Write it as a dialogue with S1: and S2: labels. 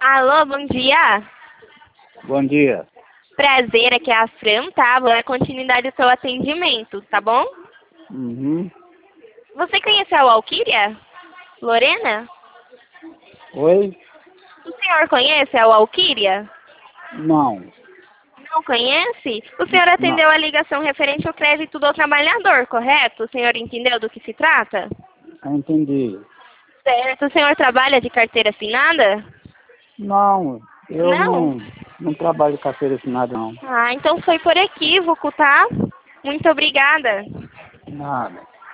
S1: Alô, bom dia.
S2: Bom dia.
S1: Prazer, aqui é a Fran, tá? Vou dar continuidade ao seu atendimento, tá bom?
S2: Uhum.
S1: Você conheceu a Walquíria? Lorena?
S2: Oi?
S1: O senhor conhece a Walquíria?
S2: Não.
S1: Não conhece? O senhor atendeu
S2: Não.
S1: a ligação referente ao crédito do trabalhador, correto? O senhor entendeu do que se trata?
S2: Eu entendi.
S1: Certo. O senhor trabalha de carteira assinada?
S2: Não, eu
S1: Não?
S2: não trabalho com carteira assinada, não.
S1: Ah, então foi por equívoco, tá? Muito obrigada.
S2: Nada.